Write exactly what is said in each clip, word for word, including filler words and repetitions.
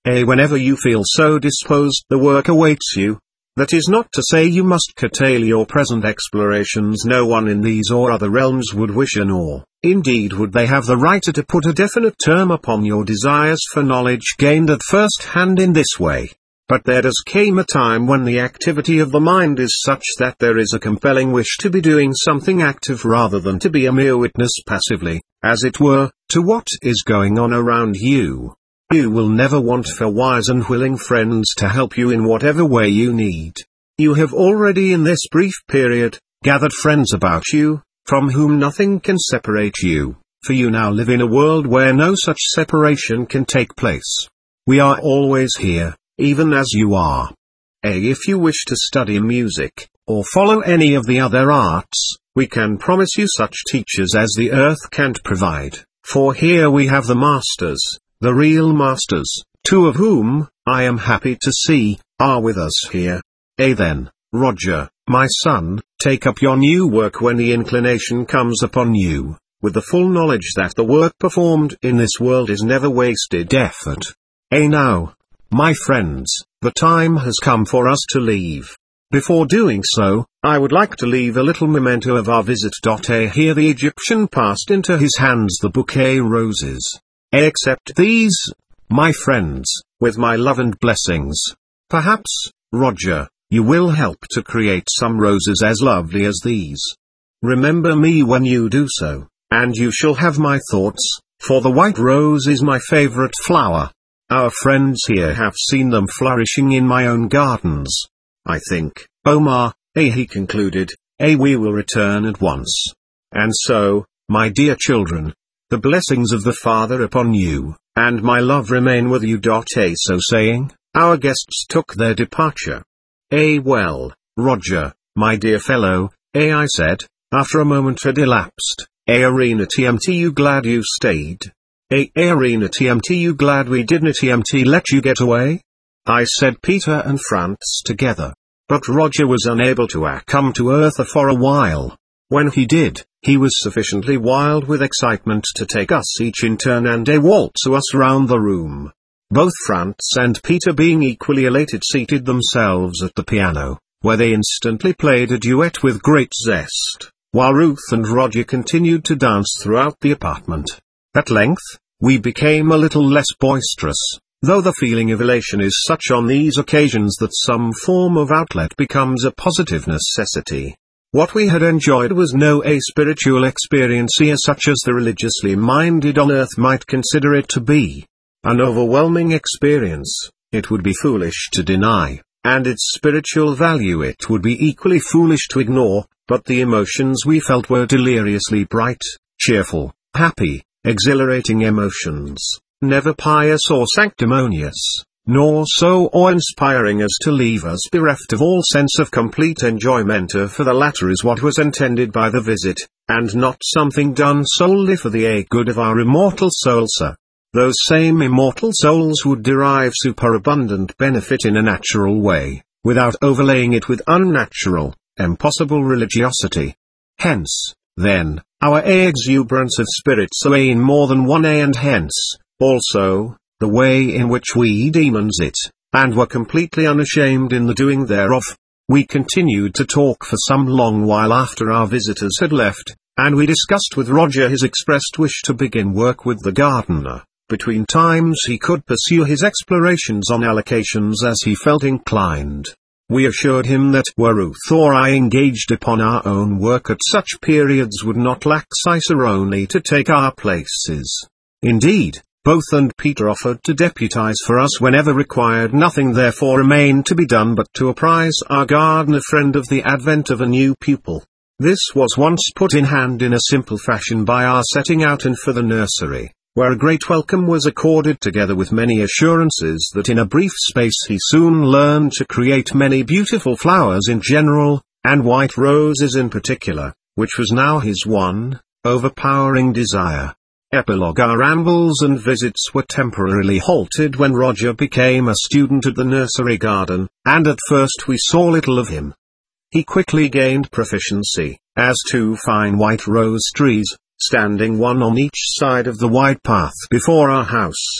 A. Whenever you feel so disposed, the work awaits you. That is not to say you must curtail your present explorations. No one in these or other realms would wish, nor, indeed, would they have the right to put a definite term upon your desires for knowledge gained at first hand in this way. But there does come a time when the activity of the mind is such that there is a compelling wish to be doing something active rather than to be a mere witness passively, as it were, to what is going on around you. You will never want for wise and willing friends to help you in whatever way you need. You have already in this brief period, gathered friends about you, from whom nothing can separate you, for you now live in a world where no such separation can take place. We are always here, even as you are. A. If you wish to study music, or follow any of the other arts, we can promise you such teachers as the earth can't provide, for here we have the masters. The real masters, two of whom, I am happy to see, are with us here. A. Then, Roger, my son, take up your new work when the inclination comes upon you, with the full knowledge that the work performed in this world is never wasted effort. A. Now, my friends, the time has come for us to leave. Before doing so, I would like to leave a little memento of our visit. A. Here the Egyptian passed into his hands the bouquet roses. Accept these, my friends, with my love and blessings. Perhaps, Roger, you will help to create some roses as lovely as these. Remember me when you do so, and you shall have my thoughts, for the white rose is my favorite flower. Our friends here have seen them flourishing in my own gardens. I think, Omar, eh, he concluded, eh, we will return at once. And so, my dear children, the blessings of the Father upon you, and my love remain with you. A. So saying, our guests took their departure. A. Well, Roger, my dear fellow, A. I said, after a moment had elapsed, A. Arena T M T, you glad you stayed? A. Arena T M T, you glad we didn't T M T let you get away? I said Peter and France together. But Roger was unable to uh, come to earth for a while. When he did, he was sufficiently wild with excitement to take us each in turn and a waltz us round the room. Both France and Peter, being equally elated, seated themselves at the piano, where they instantly played a duet with great zest, while Ruth and Roger continued to dance throughout the apartment. At length, we became a little less boisterous, though the feeling of elation is such on these occasions that some form of outlet becomes a positive necessity. What we had enjoyed was no a spiritual experience such as the religiously minded on earth might consider it to be. An overwhelming experience, it would be foolish to deny, and its spiritual value it would be equally foolish to ignore, but the emotions we felt were deliriously bright, cheerful, happy, exhilarating emotions, never pious or sanctimonious, nor so awe-inspiring as to leave us bereft of all sense of complete enjoyment, for the latter is what was intended by the visit, and not something done solely for the a good of our immortal souls. Those same immortal souls would derive superabundant benefit in a natural way, without overlaying it with unnatural, impossible religiosity. Hence, then, our a exuberance of spirits away in more than one a and hence, also, the way in which we demons it, and were completely unashamed in the doing thereof. We continued to talk for some long while after our visitors had left, and we discussed with Roger his expressed wish to begin work with the gardener. Between times he could pursue his explorations on allocations as he felt inclined. We assured him that were Ruth or I engaged upon our own work at such periods would not lack cicerone to take our places. Indeed, both and Peter offered to deputize for us whenever required. Nothing therefore remained to be done but to apprise our gardener friend of the advent of a new pupil. This was once put in hand in a simple fashion by our setting out and for the nursery, where a great welcome was accorded together with many assurances that in a brief space he soon learned to create many beautiful flowers in general, and white roses in particular, which was now his one, overpowering desire. Epilogue. Our rambles and visits were temporarily halted when Roger became a student at the nursery garden, and at first we saw little of him. He quickly gained proficiency, as two fine white rose trees, standing one on each side of the wide path before our house,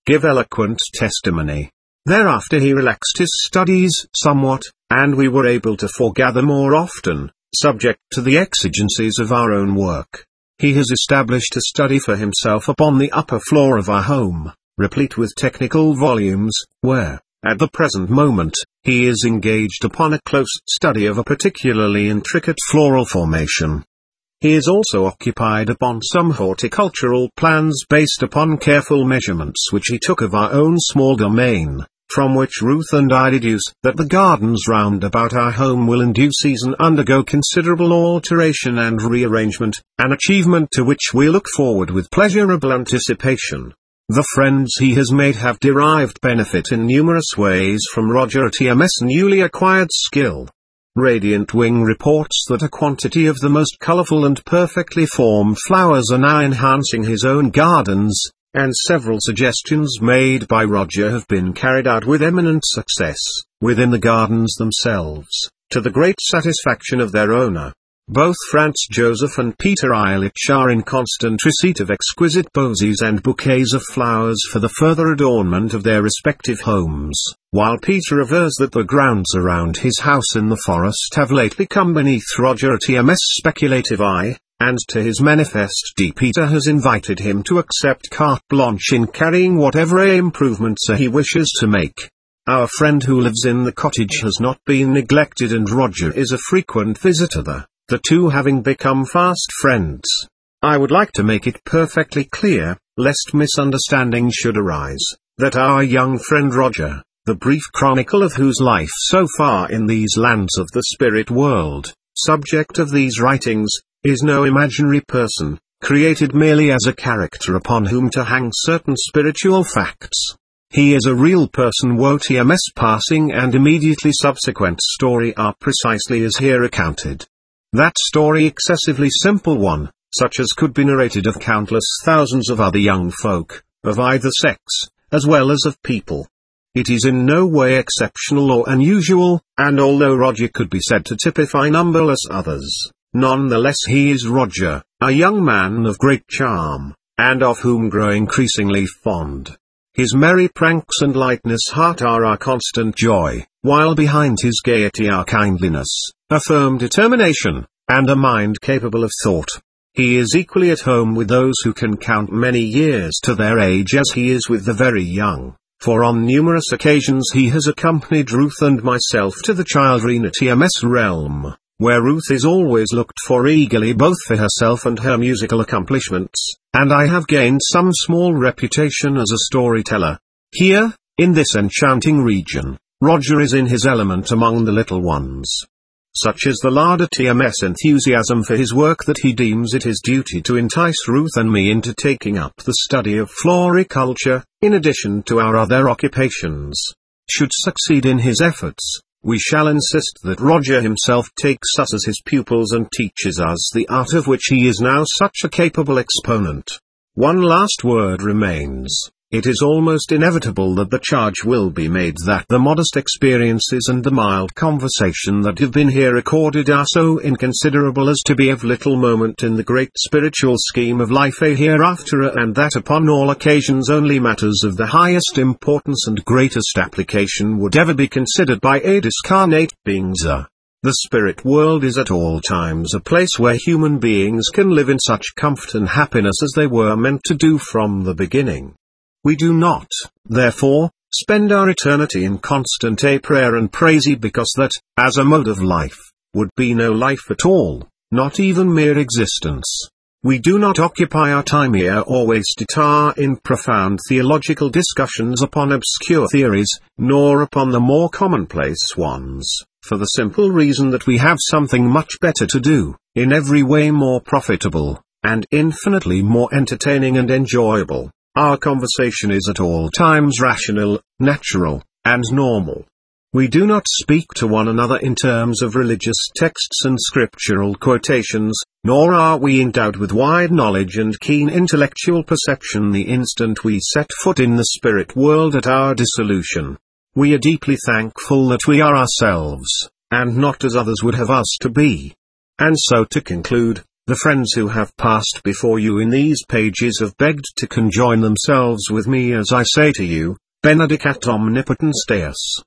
give eloquent testimony. Thereafter he relaxed his studies somewhat, and we were able to foregather more often, subject to the exigencies of our own work. He has established a study for himself upon the upper floor of our home, replete with technical volumes, where, at the present moment, he is engaged upon a close study of a particularly intricate floral formation. He is also occupied upon some horticultural plans based upon careful measurements which he took of our own small domain, from which Ruth and I deduce that the gardens round about our home will in due season undergo considerable alteration and rearrangement, an achievement to which we look forward with pleasurable anticipation. The friends he has made have derived benefit in numerous ways from Roger T M S' newly acquired skill. Radiant Wing reports that a quantity of the most colorful and perfectly formed flowers are now enhancing his own gardens, and several suggestions made by Roger have been carried out with eminent success, within the gardens themselves, to the great satisfaction of their owner. Both Franz Joseph and Peter Eilich are in constant receipt of exquisite posies and bouquets of flowers for the further adornment of their respective homes, while Peter avers that the grounds around his house in the forest have lately come beneath Roger T M S' speculative eye, and to his manifest D Peter has invited him to accept carte blanche in carrying whatever improvements he wishes to make. Our friend who lives in the cottage has not been neglected, and Roger is a frequent visitor there, the two having become fast friends. I would like to make it perfectly clear, lest misunderstanding should arise, that our young friend Roger, the brief chronicle of whose life so far in these lands of the spirit world, subject of these writings, is no imaginary person, created merely as a character upon whom to hang certain spiritual facts. He is a real person. W T M S passing and immediately subsequent story are precisely as here recounted. That story excessively simple one, such as could be narrated of countless thousands of other young folk, of either sex, as well as of people. It is in no way exceptional or unusual, and although Roger could be said to typify numberless others, none the less he is Roger, a young man of great charm, and of whom grow increasingly fond. His merry pranks and lightness heart are our constant joy, while behind his gaiety are kindliness, a firm determination, and a mind capable of thought. He is equally at home with those who can count many years to their age as he is with the very young, for on numerous occasions he has accompanied Ruth and myself to the Childrena T M S realm, where Ruth is always looked for eagerly both for herself and her musical accomplishments, and I have gained some small reputation as a storyteller. Here, in this enchanting region, Roger is in his element among the little ones. Such is the Larder T M S enthusiasm for his work that he deems it his duty to entice Ruth and me into taking up the study of floriculture, in addition to our other occupations. Should succeed in his efforts, we shall insist that Roger himself takes us as his pupils and teaches us the art of which he is now such a capable exponent. One last word remains. It is almost inevitable that the charge will be made that the modest experiences and the mild conversation that have been here recorded are so inconsiderable as to be of little moment in the great spiritual scheme of life a hereafter, and that upon all occasions only matters of the highest importance and greatest application would ever be considered by a discarnate beings. The spirit world is at all times a place where human beings can live in such comfort and happiness as they were meant to do from the beginning. We do not, therefore, spend our eternity in constant a prayer and praise, because that, as a mode of life, would be no life at all, not even mere existence. We do not occupy our time here or waste it in profound theological discussions upon obscure theories, nor upon the more commonplace ones, for the simple reason that we have something much better to do, in every way more profitable, and infinitely more entertaining and enjoyable. Our conversation is at all times rational, natural, and normal. We do not speak to one another in terms of religious texts and scriptural quotations, nor are we endowed with wide knowledge and keen intellectual perception the instant we set foot in the spirit world at our dissolution. We are deeply thankful that we are ourselves, and not as others would have us to be. And so to conclude, The friends who have passed before you in these pages have begged to conjoin themselves with me as I say to you, benedicat omnipotens Deus.